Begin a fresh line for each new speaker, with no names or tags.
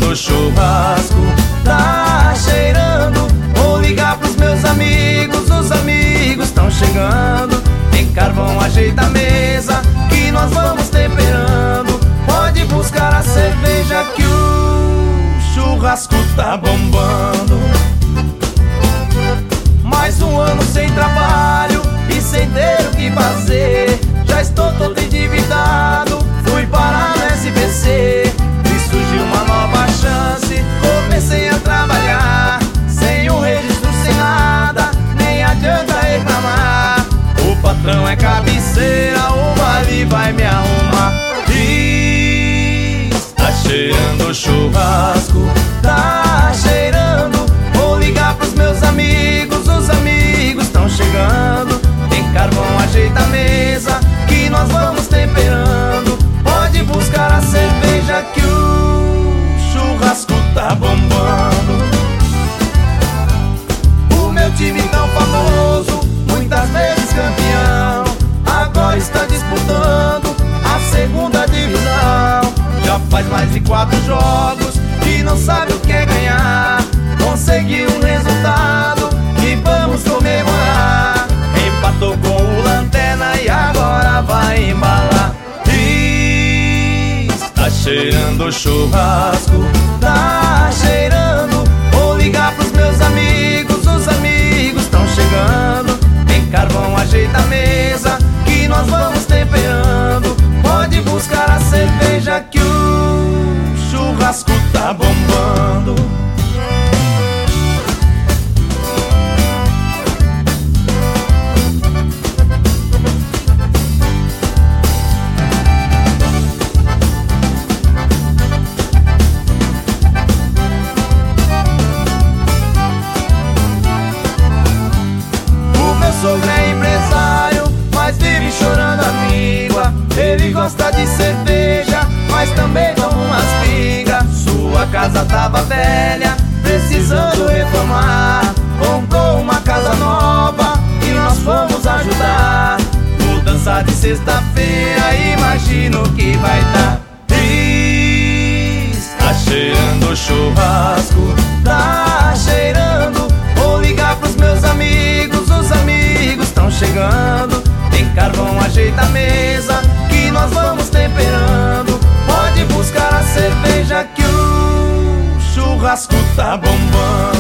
cheirando churrasco, tá cheirando. Vou ligar pros meus amigos, os amigos estão chegando. Tem carvão, ajeita a mesa, que nós vamos temperando. Pode buscar a cerveja que o churrasco tá bombando. Mais um ano sem trabalho e sem ter o que fazer. Já estou todo endividado, fui parar no SBC. E surgiu uma nova chance, comecei a trabalhar. Sem um registro, sem nada, nem adianta reclamar. O patrão é cabeceira, o vale vai me arrumar. Tá cheirando churrasco, tá cheirando. Vou ligar pros meus amigos, os amigos estão chegando. Tem carvão, ajeita a mesa, que nós vamos temperando. Pode buscar a cerveja que o churrasco tá bombando. O meu time tão famoso, muitas vezes campeão, agora está disputando a segunda divisão. Já faz mais de 4 jogos e não sabe o que é ganhar. Conseguiu um resultado que vamos comemorar. Empatou com o Lanterna e agora vai embalar. Tá cheirando churrasco, tá cheirando. Vou ligar pros meus amigos, os amigos estão chegando. Tem carvão, ajeita a mesa, que nós vamos temperando. Pode buscar a cerveja que o churrasco tá bombando. O sogro é empresário, mas vive chorando a míngua. Ele gosta de cerveja, mas também toma umas pingas. Sua casa tava velha, precisando reformar. Comprou uma casa nova e nós fomos ajudar. Mudança de sexta-feira, imagino que vai dar. Tá cheirando churrasco, tá cheirando. Vou ligar pros meus amigos, os amigos estão chegando. Tem carvão, ajeita a mesa, que nós vamos temperando. Pode buscar a cerveja que o churrasco tá bombando.